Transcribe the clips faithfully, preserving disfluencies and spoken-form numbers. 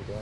doing?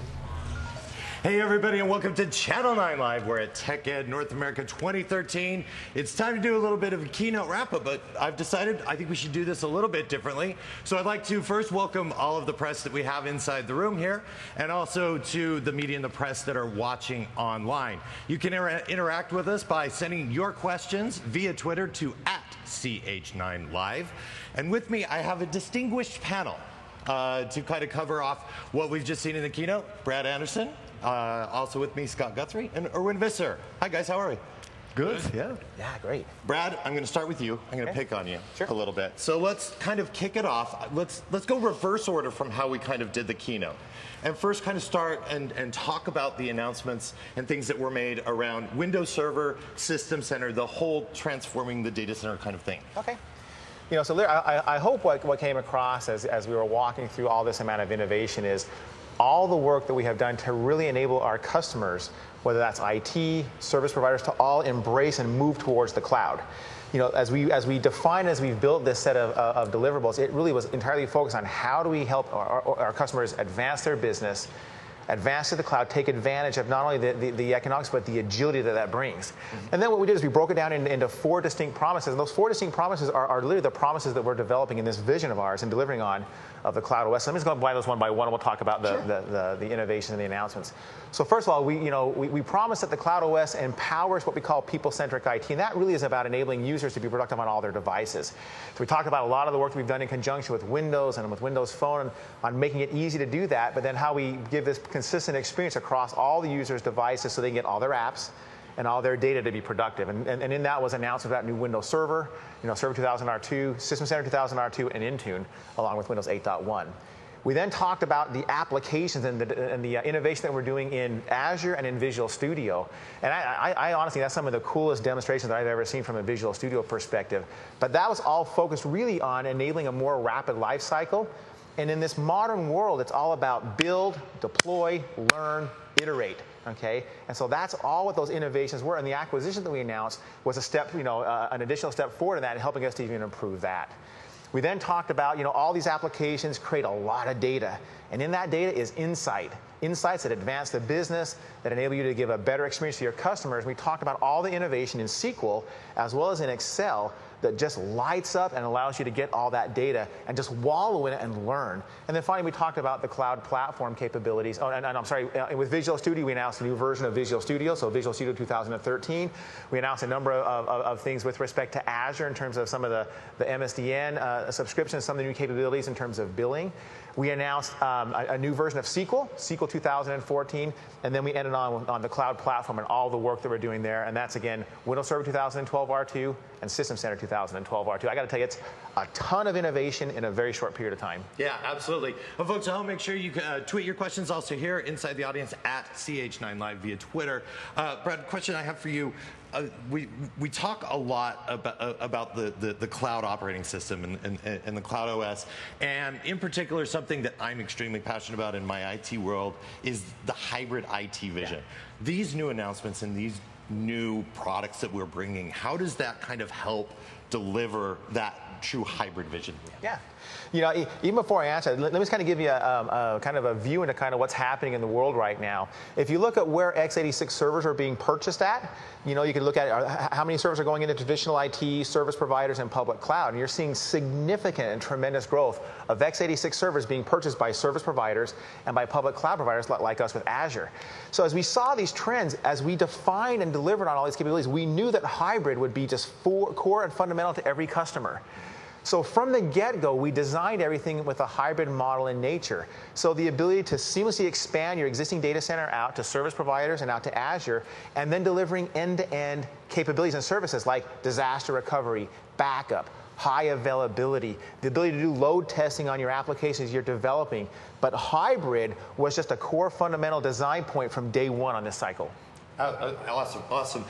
Hey everybody, and welcome to Channel nine Live. We're at TechEd North America twenty thirteen. It's time to do a little bit of a keynote wrap-up, but I've decided I think we should do this a little bit differently. So I'd like to first welcome all of the press that we have inside the room here, and also to the media and the press that are watching online. You can inter interact with us by sending your questions via Twitter to at C H nine Live. And with me, I have a distinguished panel uh, to kind of cover off what we've just seen in the keynote. Brad Anderson. Uh, also with me, Scott Guthrie and Erwin Visser. Hi guys, how are we? Good, yeah. Yeah, great. Brad, I'm going to start with you. I'm going to okay. pick on you sure. a little bit. So let's kind of kick it off. Let's let's go reverse order from how we kind of did the keynote. And first kind of start and, and talk about the announcements and things that were made around Windows Server, System Center, the whole transforming the data center kind of thing. Okay. You know, so I, I hope what, what came across as, as we were walking through all this amount of innovation is all the work that we have done to really enable our customers, whether that's I T, service providers, to all embrace and move towards the cloud. You know, as we as we define, as we've built this set of, of deliverables, it really was entirely focused on how do we help our, our, our customers advance their business, advance to the cloud, take advantage of not only the, the, the economics, but the agility that that brings. Mm-hmm. And then what we did is we broke it down in, into four distinct promises. And those four distinct promises are, are literally the promises that we're developing in this vision of ours and delivering on of the Cloud O S. So let me just go by those one by one, and we'll talk about the, sure. the, the, the innovation and the announcements. So first of all, we, you know, we, we promise that the Cloud O S empowers what we call people-centric I T, and that really is about enabling users to be productive on all their devices. So we talked about a lot of the work that we've done in conjunction with Windows and with Windows Phone on making it easy to do that, but then how we give this consistent experience across all the users' devices so they can get all their apps and all their data to be productive. And, and, and in that was announced about new Windows Server, you know, Server two thousand R two, System Center two thousand R two, and Intune, along with Windows eight point one. We then talked about the applications and the, and the innovation that we're doing in Azure and in Visual Studio. And I, I, I honestly, that's some of the coolest demonstrations that I've ever seen from a Visual Studio perspective. But that was all focused really on enabling a more rapid life cycle. And in this modern world, it's all about build, deploy, learn, iterate. Okay, and so that's all what those innovations were, and the acquisition that we announced was a step, you know, uh, an additional step forward in that, and helping us to even improve that. We then talked about, you know, all these applications create a lot of data, and in that data is insight. Insights that advance the business, that enable you to give a better experience to your customers. We talked about all the innovation in S Q L as well as in Excel that just lights up and allows you to get all that data and just wallow in it and learn. And then finally, we talked about the cloud platform capabilities. Oh, and, and I'm sorry, uh, with Visual Studio, we announced a new version of Visual Studio, so Visual Studio two thousand thirteen. We announced a number of, of, of things with respect to Azure in terms of some of the, the M S D N uh, subscriptions, some of the new capabilities in terms of billing. We announced um, a, a new version of S Q L, S Q L two thousand fourteen, and then we ended on, on the cloud platform and all the work that we're doing there. And that's, again, Windows Server two thousand twelve R two and System Center two thousand twelve R two. I got to tell you, it's a ton of innovation in a very short period of time. Yeah, absolutely. Well, folks at home, make sure you uh, tweet your questions also here inside the audience at C H nine Live via Twitter. Uh, Brad, question I have for you. Uh, we we talk a lot about uh, about the, the the cloud operating system and, and and the Cloud O S, and in particular something that I'm extremely passionate about in my I T world is the hybrid I T vision. Yeah. These new announcements and these new products that we're bringing, how does that kind of help deliver that true hybrid vision? Yeah. You know, even before I answer, let me just kind of give you a, a, a kind of a view into kind of what's happening in the world right now. If you look at where x eighty-six servers are being purchased at, you know, you can look at how many servers are going into traditional I T, service providers, and public cloud. And you're seeing significant and tremendous growth of x eighty-six servers being purchased by service providers and by public cloud providers like us with Azure. So as we saw these trends, as we defined and delivered on all these capabilities, we knew that hybrid would be just for, core and fundamental to every customer. So from the get-go, we designed everything with a hybrid model in nature. So the ability to seamlessly expand your existing data center out to service providers and out to Azure, and then delivering end-to-end capabilities and services like disaster recovery, backup, high availability, the ability to do load testing on your applications you're developing. But hybrid was just a core fundamental design point from day one on this cycle. Uh, uh, awesome, awesome.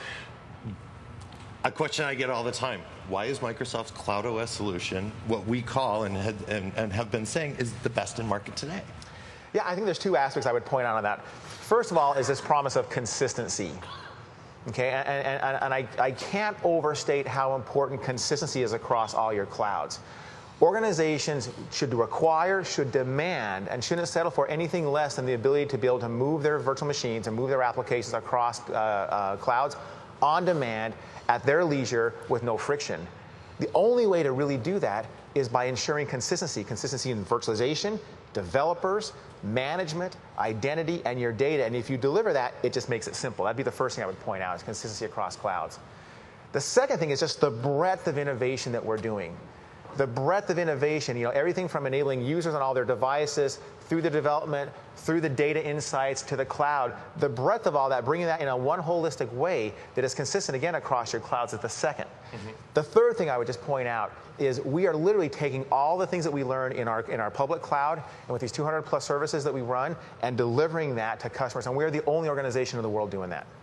A question I get all the time: why is Microsoft's Cloud O S solution what we call and, had, and, and have been saying is the best in market today? Yeah, I think there's two aspects I would point out on that. First of all is this promise of consistency. Okay, and, and, and I, I can't overstate how important consistency is across all your clouds. organizations should require, should demand, and shouldn't settle for anything less than the ability to be able to move their virtual machines and move their applications across uh, uh, clouds on demand at their leisure with no friction. The only way to really do that is by ensuring consistency, consistency in virtualization, developers, management, identity, and your data. And if you deliver that, it just makes it simple. That'd be the first thing I would point out, is consistency across clouds. The second thing is just the breadth of innovation that we're doing. The breadth of innovation, you know, everything from enabling users on all their devices, through the development, through the data insights to the cloud, the breadth of all that, bringing that in a one holistic way that is consistent, again, across your clouds is the second. Mm-hmm. The third thing I would just point out is we are literally taking all the things that we learned in our, in our public cloud and with these two hundred plus services that we run and delivering that to customers. And we're the only organization in the world doing that.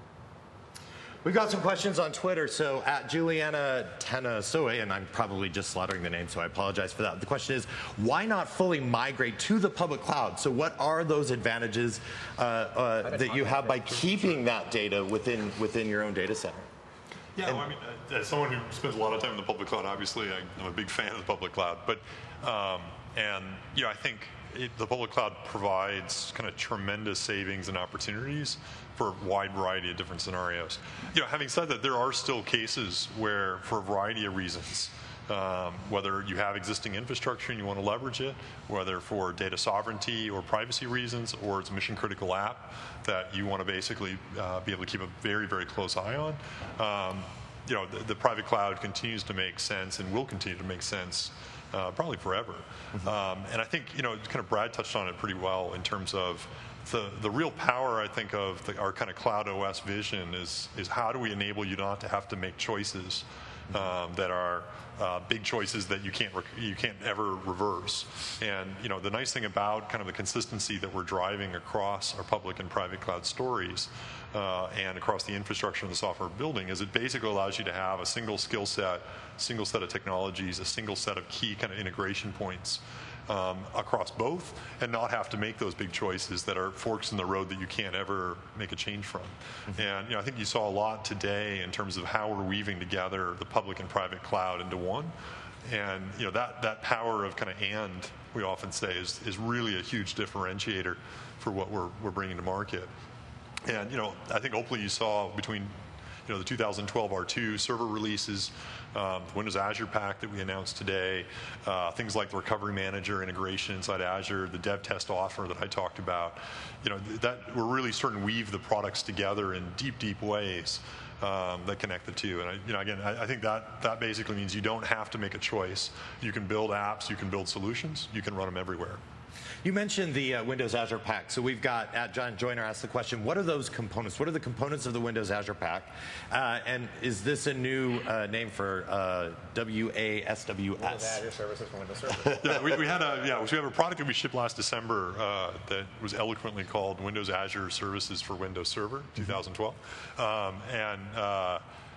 We've got some questions on Twitter. So at Juliana Tanasoe, and I'm probably just slaughtering the name, so I apologize for that. The question is, why not fully migrate to the public cloud? So what are those advantages uh, uh, that you have by keeping that data within within your own data center? Yeah, well, I mean, as someone who spends a lot of time in the public cloud, obviously I'm a big fan of the public cloud. But um, and you know, I think it, the public cloud provides kind of tremendous savings and opportunities for a wide variety of different scenarios. You know, having said that, there are still cases where, for a variety of reasons, um, whether you have existing infrastructure and you want to leverage it, whether for data sovereignty or privacy reasons, or it's a mission critical app that you want to basically uh, be able to keep a very, very close eye on. Um, you know, the, the private cloud continues to make sense and will continue to make sense uh, probably forever. Mm-hmm. um, and I think, you know, kind of Brad touched on it pretty well in terms of The, the real power, I think, of the, our kind of cloud O S vision is, is how do we enable you not to have to make choices um, that are uh, big choices that you can't you can't ever reverse. And you know, the nice thing about kind of the consistency that we're driving across our public and private cloud stories uh, and across the infrastructure and the software building is it basically allows you to have a single skill set, single set of technologies, a single set of key kind of integration points Um, across both, and not have to make those big choices that are forks in the road that you can't ever make a change from. Mm-hmm. And you know, I think you saw a lot today in terms of how we're weaving together the public and private cloud into one. And you know, that that power of kind of and we often say is is really a huge differentiator for what we're we're bringing to market. And you know, I think hopefully you saw between you know the two thousand twelve R two server releases, um, the Windows Azure Pack that we announced today, uh, things like the Recovery Manager integration inside Azure, the Dev Test offer that I talked about. You know, that we're really starting to weave the products together in deep, deep ways um, that connect the two. And I, you know, again, I, I think that that basically means you don't have to make a choice. You can build apps, you can build solutions, you can run them everywhere. You mentioned the uh, Windows Azure Pack. So we've got, at John Joyner asked the question, what are those components? What are the components of the Windows Azure Pack? Uh, and is this a new uh, name for uh, W A S W S? Windows Azure Services for Windows Server. yeah, we, we had a yeah, we have a product that we shipped last December uh, that was eloquently called Windows Azure Services for Windows Server twenty twelve, um, and. Uh,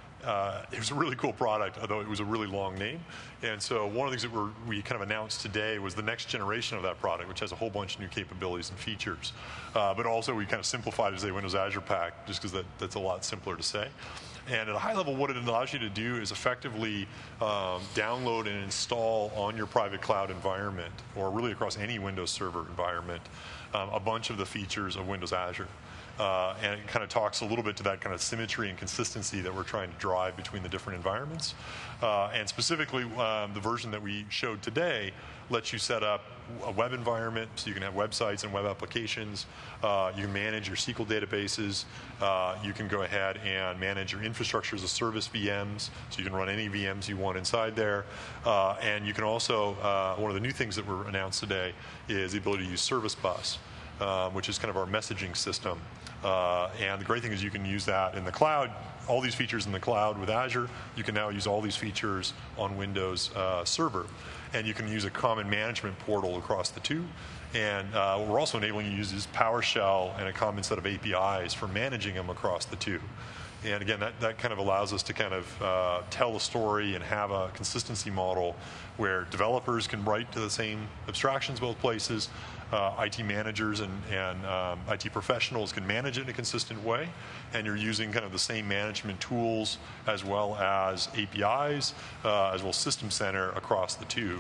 Uh, it was a really cool product, although it was a really long name. And so one of the things that we're, we kind of announced today was the next generation of that product, which has a whole bunch of new capabilities and features. Uh, but also we kind of simplified it to say Windows Azure Pack, just because that, that's a lot simpler to say. And at a high level, what it allows you to do is effectively um, download and install on your private cloud environment, or really across any Windows Server environment, um, a bunch of the features of Windows Azure. Uh, and it kind of talks a little bit to that kind of symmetry and consistency that we're trying to drive between the different environments. Uh, and specifically, um, the version that we showed today lets you set up a web environment, so you can have websites and web applications. Uh, you can manage your S Q L databases. Uh, you can go ahead and manage your infrastructure as a service V Ms, so you can run any V Ms you want inside there. Uh, and you can also, uh, one of the new things that were announced today is the ability to use Service Bus, uh, which is kind of our messaging system. Uh, and the great thing is you can use that in the cloud, all these features in the cloud with Azure. You can now use all these features on Windows uh, Server. And you can use a common management portal across the two. And uh, what we're also enabling you to use is PowerShell and a common set of A P Is for managing them across the two. And again, that, that kind of allows us to kind of uh, tell a story and have a consistency model where developers can write to the same abstractions both places, uh, I T managers and, and um, I T professionals can manage it in a consistent way, and you're using kind of the same management tools as well as A P Is, uh, as well as System Center across the two.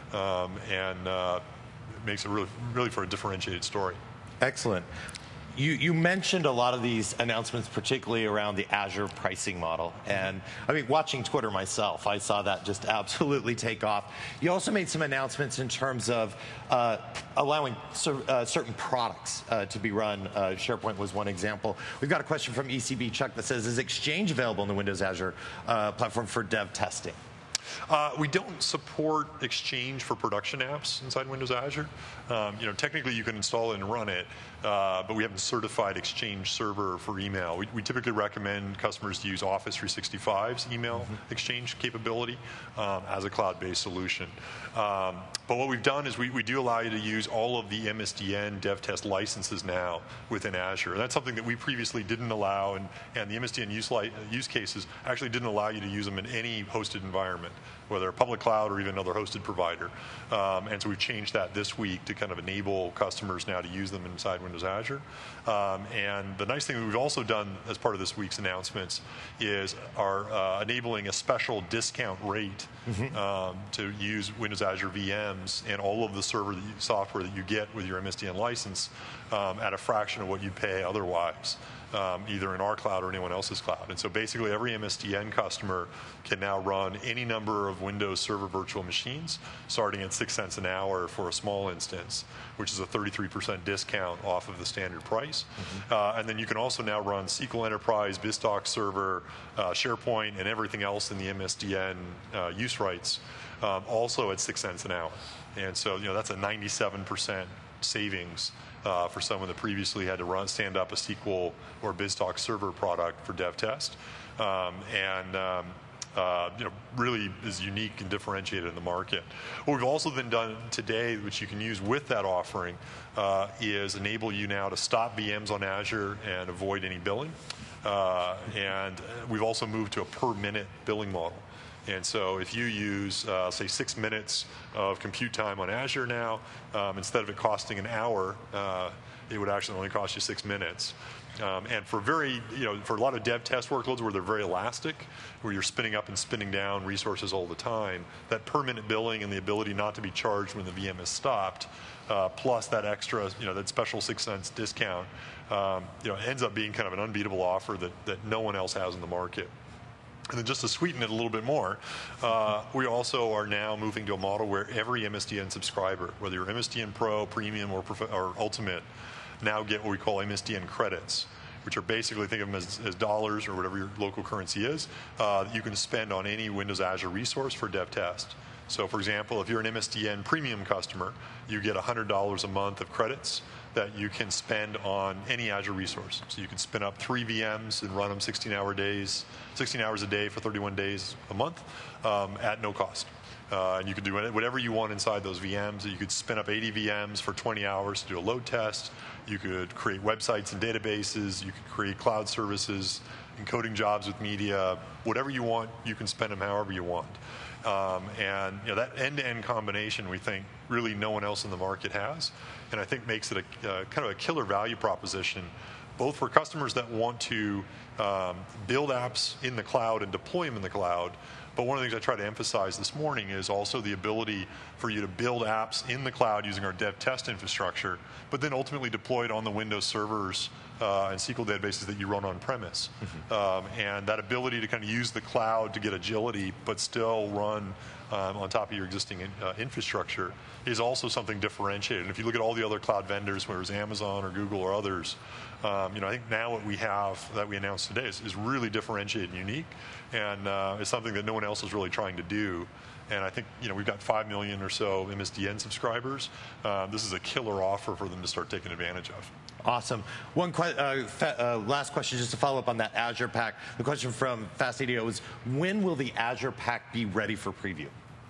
um, and uh, it makes it really, really for a differentiated story. Excellent. You, you mentioned a lot of these announcements, particularly around the Azure pricing model. And I mean, watching Twitter myself, I saw that just absolutely take off. You also made some announcements in terms of uh, allowing cer uh, certain products uh, to be run. Uh, SharePoint was one example. We've got a question from E C B Chuck that says, is Exchange available in the Windows Azure uh, platform for dev testing? Uh, we don't support Exchange for production apps inside Windows Azure. Um, you know, technically you can install it and run it, uh, but we haven't certified Exchange Server for email. We, we typically recommend customers to use Office three sixty-five's email mm-hmm. Exchange capability um, as a cloud-based solution. Um, but what we've done is we, we do allow you to use all of the M S D N dev test licenses now within Azure. And that's something that we previously didn't allow, and, and the M S D N use, use cases actually didn't allow you to use them in any hosted environment, whether a public cloud or even another hosted provider. Um, and so we've changed that this week to kind of enable customers now to use them inside Windows Azure. Um, and the nice thing we've also done as part of this week's announcements is are uh, enabling a special discount rate mm-hmm. um, to use Windows Azure V Ms and all of the server that you, software that you get with your M S D N license um, at a fraction of what you'd pay otherwise. Um, either in our cloud or anyone else's cloud. And so basically every M S D N customer can now run any number of Windows Server virtual machines starting at six cents an hour for a small instance, which is a thirty-three percent discount off of the standard price. Mm-hmm. uh, and then you can also now run S Q L Enterprise, BizTalk Server, uh, SharePoint, and everything else in the M S D N uh, use rights um, also at six cents an hour. And so you know that's a ninety-seven percent savings Uh, for someone that previously had to run, stand up a S Q L or BizTalk Server product for dev test, um, and um, uh, you know really is unique and differentiated in the market. What we've also then done today, which you can use with that offering, uh, is enable you now to stop V Ms on Azure and avoid any billing. Uh, and we've also moved to a per minute billing model. And so if you use, uh, say, six minutes of compute time on Azure now, um, instead of it costing an hour, uh, it would actually only cost you six minutes. Um, and for very, you know, for a lot of dev test workloads where they're very elastic, where you're spinning up and spinning down resources all the time, that per minute billing and the ability not to be charged when the V M is stopped, uh, plus that extra, you know, that special six cents discount, um, you know, ends up being kind of an unbeatable offer that, that no one else has in the market. And then just to sweeten it a little bit more, uh, we also are now moving to a model where every M S D N subscriber, whether you're M S D N Pro, Premium, or, or Ultimate, now get what we call M S D N credits, which are basically, think of them as, as dollars or whatever your local currency is, uh, that you can spend on any Windows Azure resource for dev test. So for example, if you're an M S D N Premium customer, you get one hundred dollars a month of credits that you can spend on any Azure resource. So you can spin up three V Ms and run them sixteen hour days, sixteen hours a day for thirty-one days a month um, at no cost. Uh, and you could do whatever you want inside those V Ms. You could spin up eighty V Ms for twenty hours to do a load test. You could create websites and databases. You could create cloud services, encoding jobs with media. Whatever you want, you can spend them however you want. Um, and you know, that end-to-end combination, we think, really no one else in the market has. And I think makes it a uh, kind of a killer value proposition, both for customers that want to um, build apps in the cloud and deploy them in the cloud. But one of the things I try to emphasize this morning is also the ability for you to build apps in the cloud using our dev test infrastructure, but then ultimately deploy it on the Windows servers uh, and S Q L databases that you run on premise. Mm-hmm. um, and that ability to kind of use the cloud to get agility, but still run um, on top of your existing in, uh, infrastructure is also something differentiated. And if you look at all the other cloud vendors, whether it's Amazon or Google or others, um, you know, I think now what we have that we announced today is, is really differentiated and unique, and uh, it's something that no one else is really trying to do. And I think, you know, we've got five million or so M S D N subscribers. Uh, this is a killer offer for them to start taking advantage of. Awesome. One que uh, uh, last question, just to follow up on that Azure Pack. The question from Fast A D O is, when will the Azure Pack be ready for preview?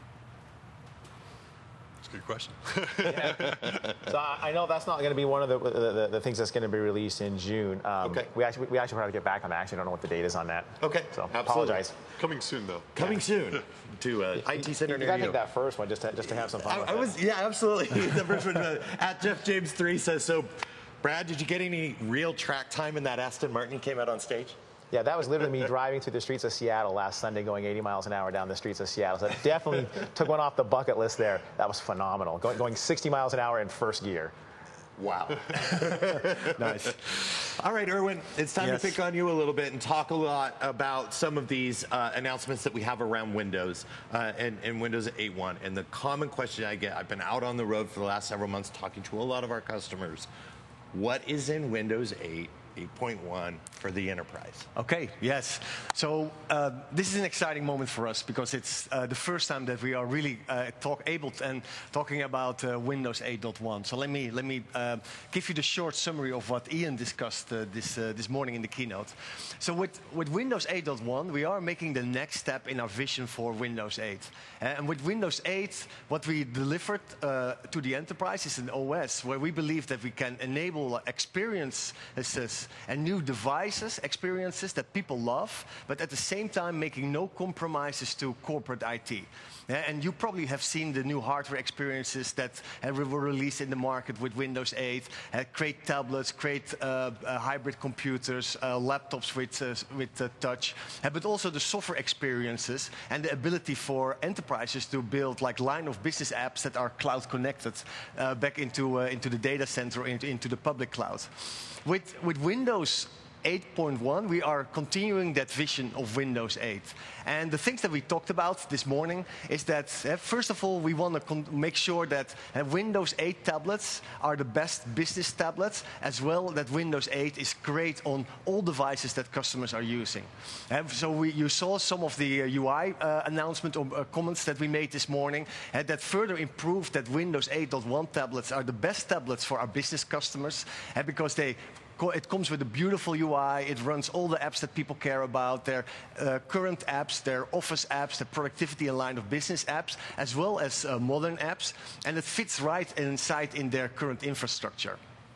That's a good question. Yeah. So I know that's not going to be one of the, the, the things that's going to be released in June. Um, okay. We actually we actually probably get back on that. I actually don't know what the date is on that. Okay. So Absolutely. Apologize. Coming soon, though. Coming soon to uh, I T Center you, near you. Gotta you. take that first one just to, just to have some fun. I, with I it. was yeah, absolutely. The first one uh, at Jeff James three says so. Brad, did you get any real track time in that Aston Martin he came out on stage? Yeah, that was literally me driving through the streets of Seattle last Sunday, going eighty miles an hour down the streets of Seattle. So that definitely took one off the bucket list there. That was phenomenal. Going, going sixty miles an hour in first gear. Wow. Nice. All right, Erwin, it's time Yes. to pick on you a little bit and talk a lot about some of these uh, announcements that we have around Windows uh, and, and Windows eight point one. And the common question I get, I've been out on the road for the last several months talking to a lot of our customers. What is in Windows eight, eight point one for the enterprise? Okay, yes. So uh, this is an exciting moment for us because it's uh, the first time that we are really uh, talk able to, and talking about uh, Windows eight point one. So let me let me uh, give you the short summary of what Ian discussed uh, this uh, this morning in the keynote. So with with Windows eight point one, we are making the next step in our vision for Windows eight. And with Windows eight, what we delivered uh, to the enterprise is an O S where we believe that we can enable experiences and new devices, experiences that people love, but at the same time making no compromises to corporate I T. And you probably have seen the new hardware experiences that were released in the market with Windows eight. Uh, great tablets, great uh, uh, hybrid computers, uh, laptops with, uh, with uh, touch, uh, but also the software experiences and the ability for enterprises to build like line of business apps that are cloud connected uh, back into, uh, into the data center, into, into the public cloud. With, with Windows eight point one, we are continuing that vision of Windows eight. And the things that we talked about this morning is that, uh, first of all, we want to make sure that uh, Windows eight tablets are the best business tablets, as well that Windows eight is great on all devices that customers are using. Uh, so we, you saw some of the uh, U I uh, announcement or uh, comments that we made this morning uh, that further improved that Windows eight point one tablets are the best tablets for our business customers uh, because they it comes with a beautiful U I. It runs all the apps that people care about, their uh, current apps, their office apps, their productivity and line of business apps, as well as uh, modern apps. And it fits right inside in their current infrastructure.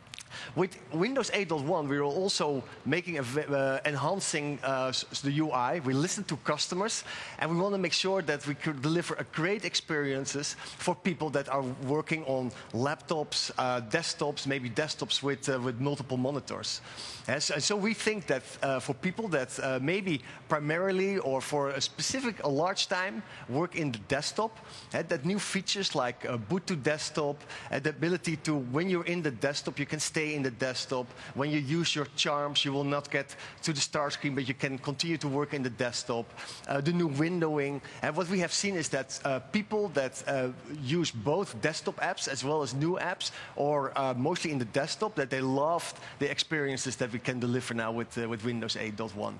With Windows eight point one, we are also making a, uh, enhancing uh, the U I. We listen to customers, and we want to make sure that we could deliver a great experiences for people that are working on laptops, uh, desktops, maybe desktops with, uh, with multiple monitors. And so, and so we think that uh, for people that uh, maybe primarily or for a specific, a large time, work in the desktop, uh, that new features like uh, boot to desktop, uh, the ability to, when you're in the desktop, you can stay in the desktop. When you use your charms, you will not get to the start screen, but you can continue to work in the desktop. Uh, the new windowing. And what we have seen is that uh, people that uh, use both desktop apps as well as new apps, or uh, mostly in the desktop, that they loved the experiences that we can deliver now with, uh, with Windows eight point one.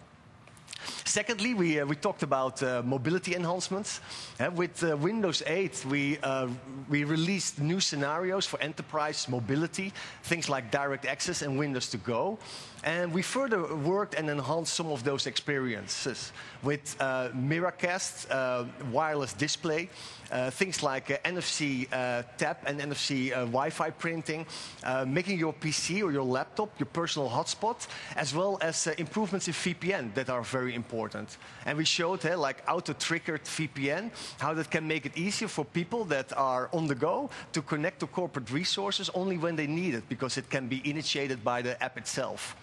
Secondly, we, uh, we talked about uh, mobility enhancements. Uh, with uh, Windows eight, we, uh, we released new scenarios for enterprise mobility, things like direct access and Windows to Go. And we further worked and enhanced some of those experiences with uh, Miracast, uh, wireless display, uh, things like uh, N F C uh, tap and N F C uh, Wi-Fi printing, uh, making your P C or your laptop your personal hotspot, as well as uh, improvements in V P N that are very important. And we showed, uh, like auto-triggered V P N, how that can make it easier for people that are on the go to connect to corporate resources only when they need it, because it can be initiated by the app itself.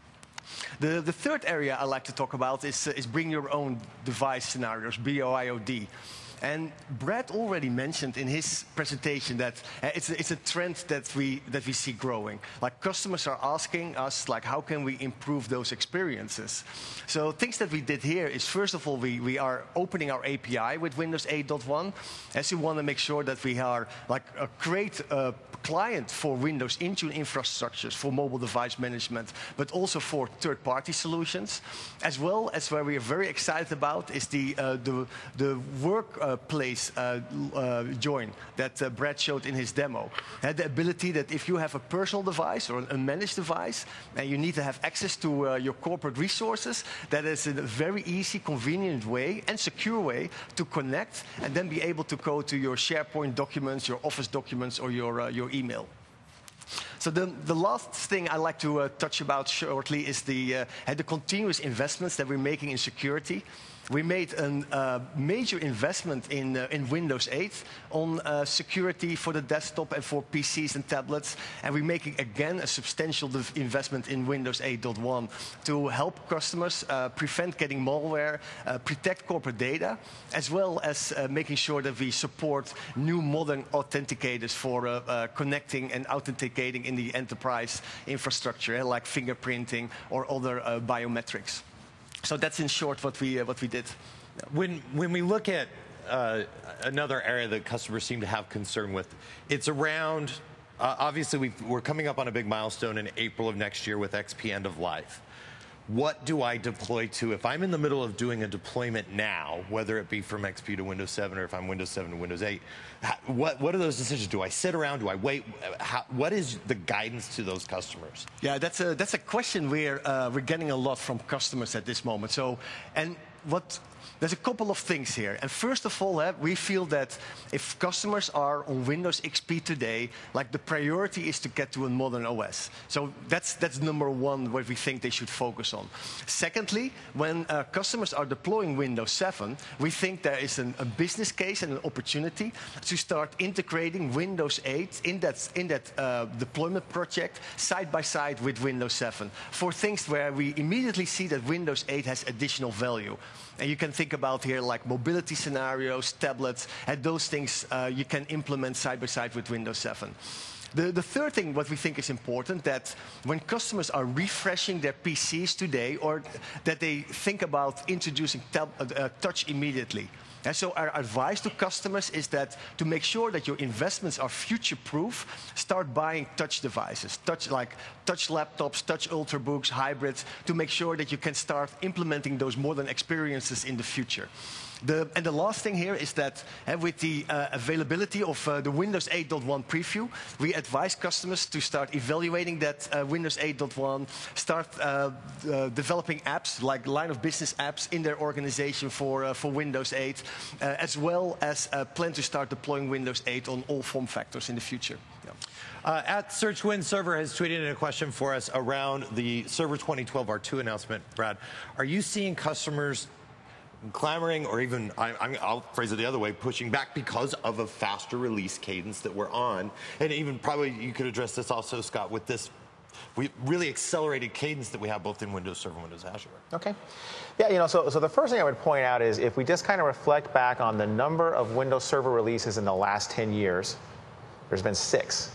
The, the third area I like to talk about is, uh, is bring your own device scenarios, B O I O D. And Brad already mentioned in his presentation that uh, it's, a, it's a trend that we, that we see growing. Like, customers are asking us, like, how can we improve those experiences? So things that we did here is, first of all, we, we are opening our A P I with Windows eight point one, as we want to make sure that we are like a great uh, client for Windows Intune infrastructures, for mobile device management, but also for third-party solutions. As well as where we are very excited about is the, uh, the, the workplace uh, uh, join that uh, Brad showed in his demo. And the ability that if you have a personal device or a managed device, and you need to have access to uh, your corporate resources, that is a very easy, convenient way and secure way to connect and then be able to go to your SharePoint documents, your Office documents, or your, uh, your email. So the, the last thing I'd like to uh, touch about shortly is the, uh, the continuous investments that we're making in security. we made a uh, major investment in, uh, in Windows eight on uh, security for the desktop and for P Cs and tablets. And we're making, again, a substantial investment in Windows eight point one to help customers uh, prevent getting malware, uh, protect corporate data, as well as uh, making sure that we support new modern authenticators for uh, uh, connecting and authenticating in the enterprise infrastructure, eh, like fingerprinting or other uh, biometrics. So that's in short what we, uh, what we did. When, when we look at uh, another area that customers seem to have concern with, it's around, uh, obviously we've, we're coming up on a big milestone in April of next year with X P end of life. What do I deploy to? If I'm in the middle of doing a deployment now, whether it be from X P to Windows seven or if I'm Windows seven to Windows eight, what, what are those decisions? Do I sit around? Do I wait? How, what is the guidance to those customers? Yeah, that's a, that's a question we're, uh, we're getting a lot from customers at this moment. So, and what... There's a couple of things here. And first of all, uh, we feel that if customers are on Windows X P today, like the priority is to get to a modern O S. So that's, that's number one what we think they should focus on. Secondly, when uh, customers are deploying Windows seven, we think there is an, a business case and an opportunity to start integrating Windows eight in that, in that uh, deployment project side by side with Windows seven for things where we immediately see that Windows eight has additional value. And you can think about here like mobility scenarios, tablets, and those things uh, you can implement side by side with Windows seven. The, the third thing, what we think is important, that when customers are refreshing their P Cs today, or that they think about introducing tab, uh, touch immediately. And so our advice to customers is that to make sure that your investments are future-proof, start buying touch devices, touch like touch laptops, touch ultrabooks, hybrids, to make sure that you can start implementing those modern experiences in the future. The, and the last thing here is that uh, with the uh, availability of uh, the Windows eight point one preview, we advise customers to start evaluating that uh, Windows eight point one, start uh, uh, developing apps, like line of business apps in their organization for, uh, for Windows eight, uh, as well as uh, plan to start deploying Windows eight on all form factors in the future. Yeah. Uh, at SearchWin Server has tweeted in a question for us around the Server twenty twelve R two announcement. Brad, are you seeing customers clamoring, or even, I, I'll phrase it the other way, pushing back because of a faster release cadence that we're on? And even probably you could address this also, Scott, with this we really accelerated cadence that we have both in Windows Server and Windows Azure. Okay. Yeah, you know, so, so the first thing I would point out is if we just kind of reflect back on the number of Windows Server releases in the last ten years, there's been six.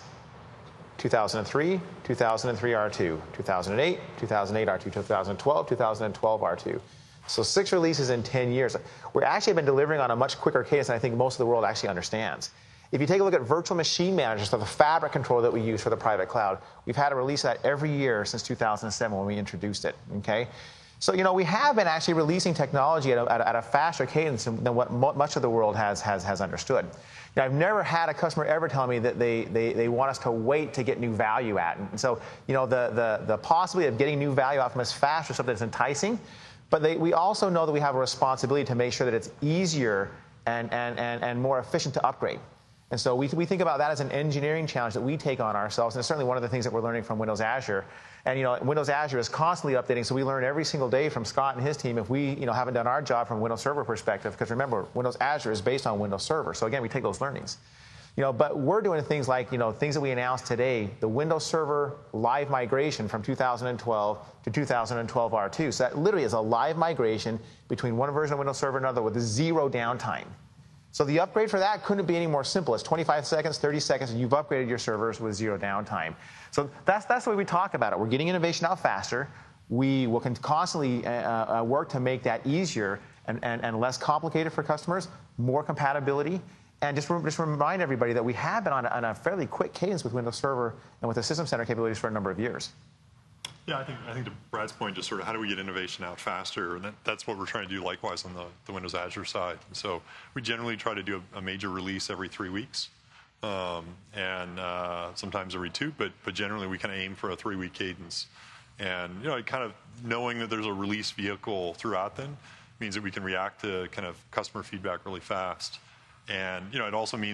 two thousand three, two thousand three R two, two thousand eight, two thousand eight R two, two thousand twelve, two thousand twelve R two. So six releases in ten years. We've actually been delivering on a much quicker cadence than I think most of the world actually understands. If you take a look at virtual machine managers, so the fabric controller that we use for the private cloud, we've had a release of that every year since two thousand seven when we introduced it, okay? So, you know, we have been actually releasing technology at a, at a, at a faster cadence than what mo much of the world has, has, has understood. Now, I've never had a customer ever tell me that they, they, they want us to wait to get new value at. And so, you know, the, the, the possibility of getting new value out from us faster is something that's enticing. But they, we also know that we have a responsibility to make sure that it's easier and, and, and, and more efficient to upgrade. And so we, we think about that as an engineering challenge that we take on ourselves. And it's certainly one of the things that we're learning from Windows Azure. And, you know, Windows Azure is constantly updating, so we learn every single day from Scott and his team if we, you know, haven't done our job from a Windows Server perspective. Because remember, Windows Azure is based on Windows Server. So again, we take those learnings. You know, but we're doing things like, you know, things that we announced today, the Windows Server live migration from two thousand twelve to two thousand twelve R two. So that literally is a live migration between one version of Windows Server and another with zero downtime. So the upgrade for that couldn't be any more simple. It's twenty-five seconds, thirty seconds, and you've upgraded your servers with zero downtime. So that's, that's the way we talk about it. We're getting innovation out faster. We will constantly uh, uh, work to make that easier and, and, and less complicated for customers, more compatibility. And just, just remind everybody that we have been on a, on a fairly quick cadence with Windows Server and with the System Center capabilities for a number of years. Yeah, I think, I think to Brad's point, just sort of how do we get innovation out faster? And that, that's what we're trying to do likewise on the, the Windows Azure side. So we generally try to do a, a major release every three weeks, um, and uh, sometimes every two, but, but generally we kind of aim for a three-week cadence. And, you know, kind of knowing that there's a release vehicle throughout then means that we can react to kind of customer feedback really fast. And, you know, it also means that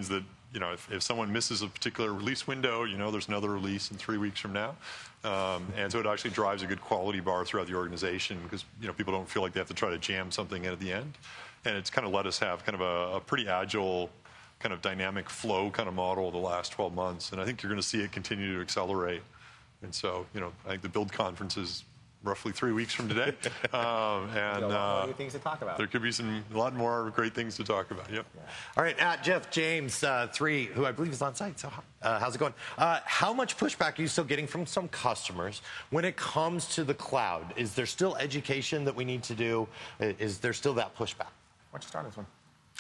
you know, if, if someone misses a particular release window, you know, there's another release in three weeks from now. Um, and so it actually drives a good quality bar throughout the organization because, you know, people don't feel like they have to try to jam something in at the end. And it's kind of let us have kind of a, a pretty agile, kind of dynamic flow kind of model the last twelve months. And I think you're going to see it continue to accelerate. And so, you know, I think the Build conference is roughly three weeks from today. um, and a lot uh, more things to talk about. There could be some, a lot more great things to talk about. Yep. Yeah. All right, at Jeff James, uh, three, who I believe is on site. So uh, how's it going? Uh, how much pushback are you still getting from some customers when it comes to the cloud? Is there still education that we need to do? Is there still that pushback? Why don't you start this one?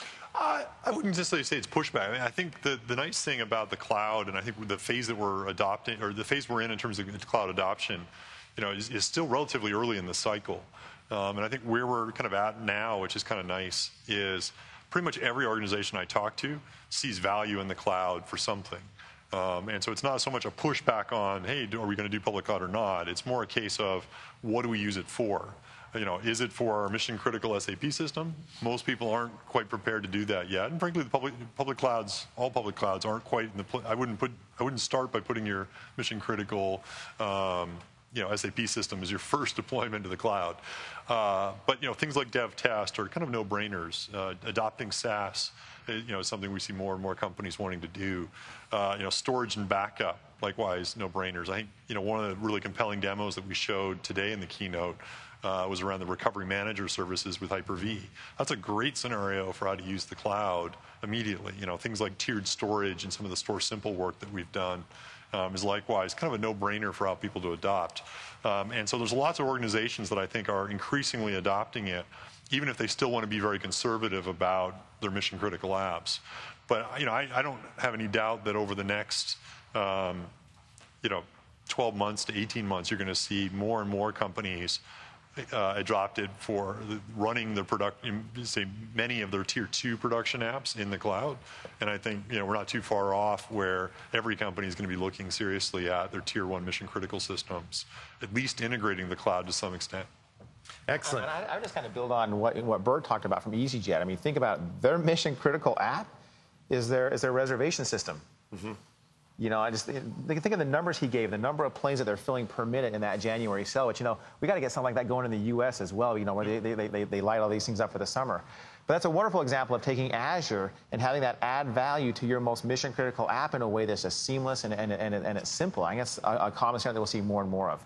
Uh, I wouldn't necessarily say it's pushback. I mean, I think the, the nice thing about the cloud, and I think the phase that we're adopting, or the phase we're in in terms of cloud adoption, you know, is, is still relatively early in the cycle. Um, and I think where we're kind of at now, which is kind of nice, is pretty much every organization I talk to sees value in the cloud for something. Um, and so it's not so much a pushback on, hey, are we going to do public cloud or not? It's more a case of what do we use it for? You know, is it for our mission critical S A P system? Most people aren't quite prepared to do that yet. And frankly, the public public clouds, all public clouds aren't quite in the pl- I wouldn't put I wouldn't start by putting your mission critical um, you know, S A P system as your first deployment to the cloud. Uh, but you know, things like dev test are kind of no-brainers. Uh, adopting SaaS, you know, is something we see more and more companies wanting to do. Uh, you know, storage and backup, likewise, no-brainers. I think you know one of the really compelling demos that we showed today in the keynote uh, was around the recovery manager services with Hyper-V. That's a great scenario for how to use the cloud immediately. You know, things like tiered storage and some of the Store Simple work that we've done. Um, is likewise kind of a no-brainer for how people to adopt. Um, and so there's lots of organizations that I think are increasingly adopting it, even if they still want to be very conservative about their mission-critical apps. But you know, I, I don't have any doubt that over the next, um, you know, twelve months to eighteen months, you're going to see more and more companies Uh, adopted for running the product, say many of their tier two production apps in the cloud, and I think you know we're not too far off where every company is going to be looking seriously at their tier one mission critical systems, at least integrating the cloud to some extent. Excellent. And I, I would just kind of build on what what Bert talked about from EasyJet. I mean, think about it. Their mission critical app is their is their reservation system. Mm-hmm. You know, I just think of the numbers he gave, the number of planes that they're filling per minute in that January sale, which, you know, we got to get something like that going in the U S as well, you know, where they, they, they, they light all these things up for the summer. But that's a wonderful example of taking Azure and having that add value to your most mission-critical app in a way that's just seamless and, and, and, and it's simple. I guess a, a common standard that we'll see more and more of.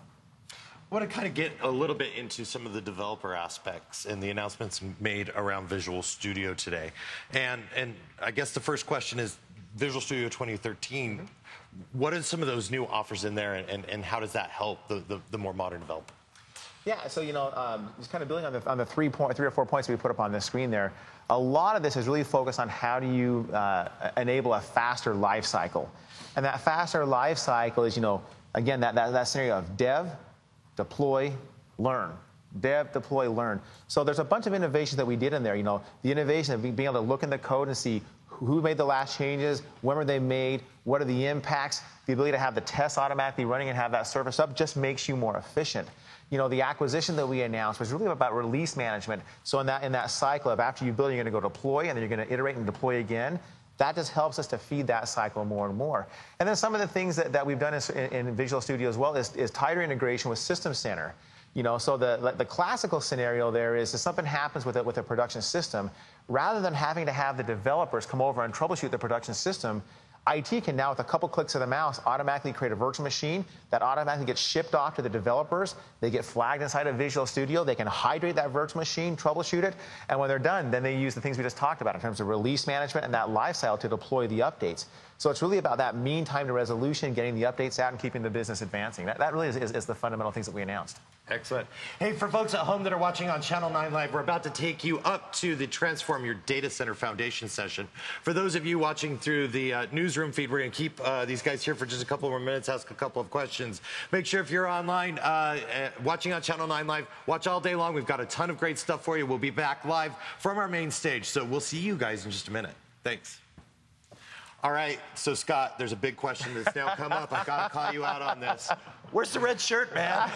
I want to kind of get a little bit into some of the developer aspects and the announcements made around Visual Studio today. And, and I guess the first question is, Visual Studio twenty thirteen, mm-hmm. What are some of those new offers in there, and, and, and how does that help the, the, the more modern developer? Yeah, so, you know, um, just kind of building on the, on the three, point, three or four points we put up on the screen there, a lot of this is really focused on how do you uh, enable a faster life cycle. And that faster life cycle is, you know, again, that, that, that scenario of dev, deploy, learn. Dev, deploy, learn. So there's a bunch of innovations that we did in there. You know, the innovation of being able to look in the code and see who made the last changes, when were they made, what are the impacts, the ability to have the tests automatically running and have that surface up just makes you more efficient. You know, the acquisition that we announced was really about release management. So in that, in that cycle of after you build, you're going to go deploy, and then you're going to iterate and deploy again. That just helps us to feed that cycle more and more. And then some of the things that, that we've done in, in Visual Studio as well is, is tighter integration with System Center. You know, so the, the classical scenario there is if something happens with it with a production system, rather than having to have the developers come over and troubleshoot the production system, I T can now, with a couple clicks of the mouse, automatically create a virtual machine that automatically gets shipped off to the developers. They get flagged inside of Visual Studio. They can hydrate that virtual machine, troubleshoot it, and when they're done, then they use the things we just talked about in terms of release management and that lifecycle to deploy the updates. So it's really about that mean time to resolution, getting the updates out, and keeping the business advancing. That, that really is, is, is the fundamental things that we announced. Excellent. Hey, for folks at home that are watching on Channel nine Live, we're about to take you up to the Transform Your Data Center Foundation session. For those of you watching through the uh, newsroom feed, we're going to keep uh, these guys here for just a couple more minutes, ask a couple of questions. Make sure if you're online, uh, uh, watching on Channel nine Live, watch all day long. We've got a ton of great stuff for you. We'll be back live from our main stage, so we'll see you guys in just a minute. Thanks. All right, so Scott, there's a big question that's now come up. I've got to call you out on this. Where's the red shirt, man?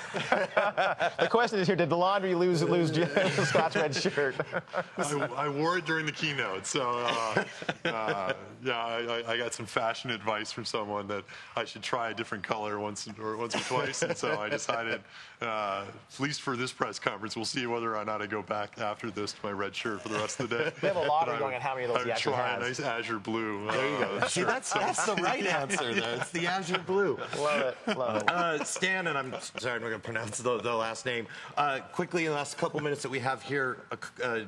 The question is here, did the laundry lose, lose Scott's red shirt? I, I wore it during the keynote, so uh, uh, yeah, I, I got some fashion advice from someone that I should try a different color once or once or twice, and so I decided, uh, at least for this press conference, we'll see whether or not I go back after this to my red shirt for the rest of the day. We have a lottery going on how many of those he I actually try has. a nice azure blue. There you go. See, that's, that's the right answer there. It's the azure blue. Love it, love it. Uh, Stan, and I'm sorry, I'm not going to pronounce the, the last name. Uh, quickly, in the last couple minutes that we have here, a, uh,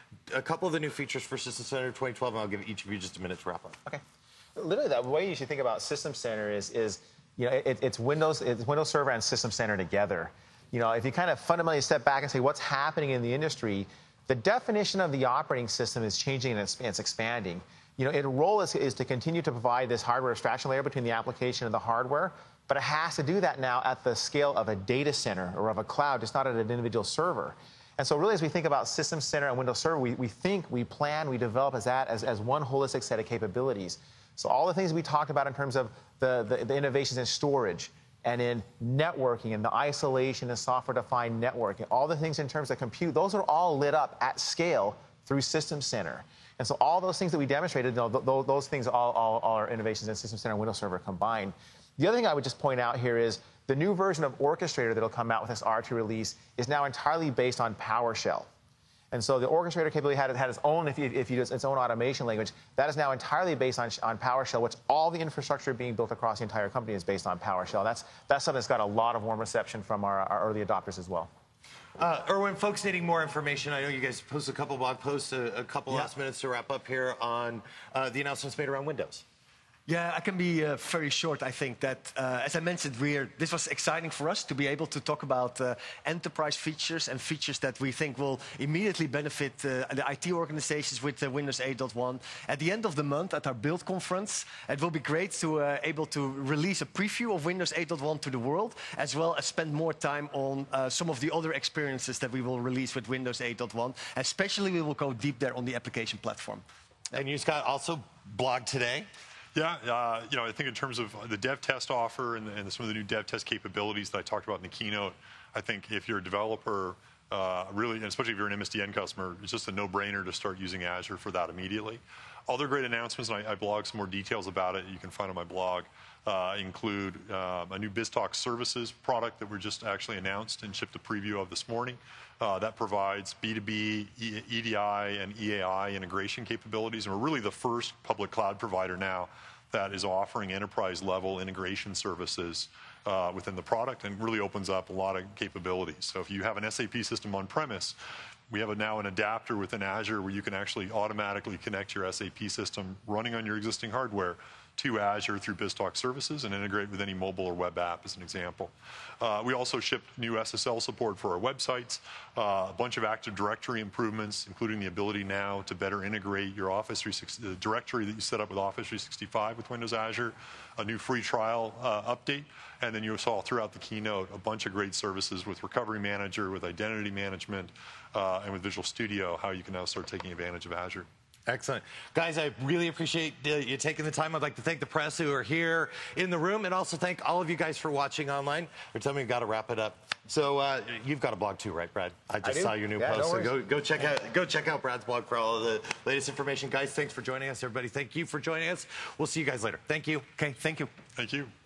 a couple of the new features for System Center twenty twelve, and I'll give each of you just a minute to wrap up. Okay. Literally, the way you should think about System Center is, is you know, it, it's Windows, it's Windows Server and System Center together. You know, if you kind of fundamentally step back and say what's happening in the industry, the definition of the operating system is changing and it's, it's expanding. You know, its role is, is to continue to provide this hardware abstraction layer between the application and the hardware, but it has to do that now at the scale of a data center or of a cloud, just not at an individual server. And so really, as we think about System Center and Windows Server, we, we think, we plan, we develop as that as, as one holistic set of capabilities. So all the things we talked about in terms of the, the, the innovations in storage and in networking and the isolation and software-defined networking, all the things in terms of compute, those are all lit up at scale through System Center. And so all those things that we demonstrated, you know, th th those things all, all, all are innovations in System Center and Windows Server combined. The other thing I would just point out here is the new version of Orchestrator that will come out with this R two release is now entirely based on PowerShell. And so the Orchestrator capability had, had its own, if you, if you use its own automation language, that is now entirely based on, on PowerShell, which all the infrastructure being built across the entire company is based on PowerShell. That's, that's something that's got a lot of warm reception from our, our early adopters as well. Uh, Erwin, folks needing more information, I know you guys posted a couple blog posts, a, a couple Yeah. last minutes to wrap up here on uh, the announcements made around Windows. Yeah, I can be uh, very short. I think that, uh, as I mentioned, we're, this was exciting for us to be able to talk about uh, enterprise features and features that we think will immediately benefit uh, the I T organizations with uh, Windows eight point one. At the end of the month, at our Build conference, it will be great to uh, able to release a preview of Windows eight point one to the world, as well as spend more time on uh, some of the other experiences that we will release with Windows eight point one. Especially, we will go deep there on the application platform. And you, Scott, also blogged today. Yeah, uh, you know, I think in terms of the dev test offer and, and some of the new dev test capabilities that I talked about in the keynote, I think if you're a developer, uh, really, and especially if you're an M S D N customer, it's just a no-brainer to start using Azure for that immediately. Other great announcements, and I, I blog some more details about it, you can find on my blog, uh, include uh, a new BizTalk Services product that we just actually announced and shipped a preview of this morning. Uh, that provides B two B, E D I, and E A I integration capabilities. And we're really the first public cloud provider now that is offering enterprise-level integration services uh, within the product, and really opens up a lot of capabilities. So if you have an S A P system on-premise, we have a, now an adapter within Azure where you can actually automatically connect your S A P system running on your existing hardware to Azure through BizTalk Services and integrate with any mobile or web app, as an example. Uh, we also shipped new S S L support for our websites, uh, a bunch of Active Directory improvements, including the ability now to better integrate your Office three sixty, the directory that you set up with Office three sixty-five with Windows Azure, a new free trial uh, update, and then you saw throughout the keynote a bunch of great services with Recovery Manager, with Identity Management, uh, and with Visual Studio, how you can now start taking advantage of Azure. Excellent. Guys, I really appreciate uh, you taking the time. I'd like to thank the press who are here in the room, and also thank all of you guys for watching online. They're telling me we've got to wrap it up. So uh, you've got a blog too, right, Brad? I just I saw your new yeah, post. No so go, go, check out, go check out Brad's blog for all of the latest information. Guys, thanks for joining us. Everybody, thank you for joining us. We'll see you guys later. Thank you. Okay, thank you. Thank you.